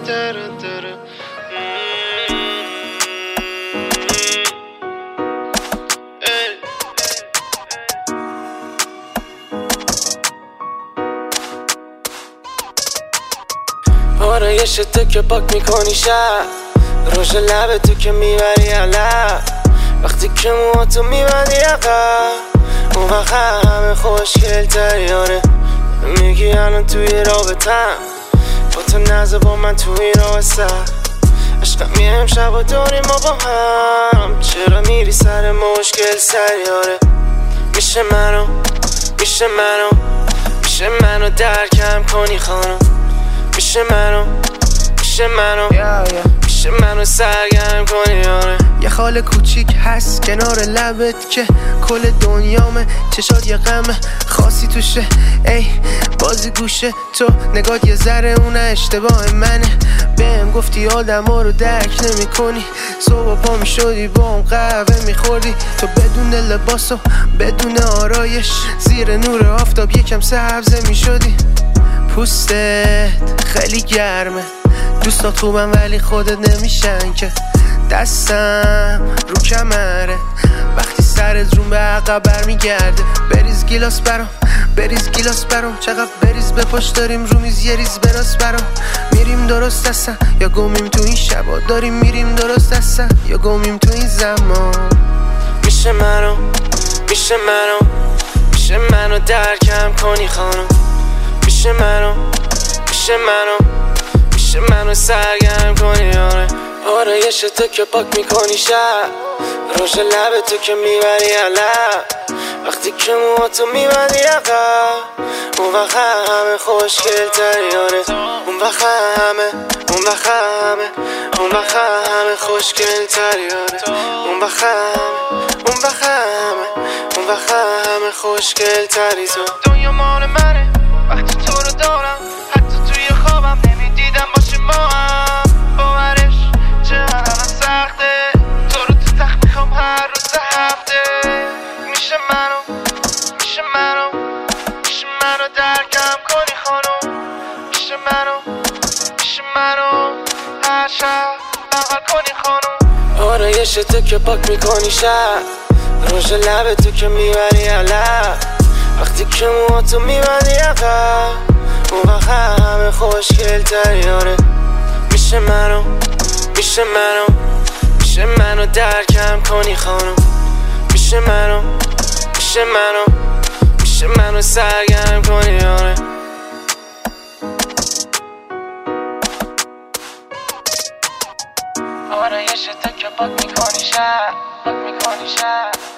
آرایش تو که پاک میکنی شب، روش لب تو که میبری علب، وقتی که موهاتو میبندی عقب، اون وقت همه خوشگل تری. آره میگی الان توی رابطم، با تو نزه با من توی راسته، عشقم یه امشب و داریم ما با هم، چرا میری سر مشکل سری؟ آره میشه منو درکم کنی خانم، میشه منو سرگرم کنی. آره یه خال کوچیک هست کنار لبت که کل دنیامه، چشات یه غم خاصی توشه، ای بازی گوشه تو نگات یه ذره اونه اشتباه منه. بهم گفتی آدما رو درک نمی کنی، صبح پا می شدی با اون قهوه می خوردی، تو بدون لباس و بدون آرایش زیر نور آفتاب یکم سبزه می شدی. پوستت خیلی گرمه، دوستات خوبم ولی خودت نمیشن که، دستم رو کمره وقتی سرت روم به عقب برمیگرده. بریز گیلاس برام چقدر بریز به پاش داریم رو میز یه ریز براس برام. میریم درست هستن یا گمیم تو این شبا، داریم میریم درست هستن یا گمیم تو این زمان. میشه منو درکم کنی خانم، میشه منو سرگرم کنی. آره آرایش تو که پاک میکنی شب، روش لب تو که میبری علب، وقتی که موهاتو میبندی عقب، اون وقت همه خوشگل تری. آره اون وقت همه خوشگل تری. آره اون وقت همه خوشگل تری. تو دنیا مال منه وقتی تو رو دارم، حتی توی خوابم نمیدیدم باشه ما هم. باورش چقدر سخته، تو رو تو تخت میخوام هر روز هفته. میشه منو درکم کنی خانم، میشه منو هر شب بغل کنی خانم. آرایش تو که پاک میکنی شب، روش لب تو که میبری علب، وقتی که موهاتو میبندی عقب، اون وقت همه خوشگل تری. آره میشه منو درکم کنی خانم، میشه منو سرگرم کنی. آره آرایش تو که پاک میکنی شب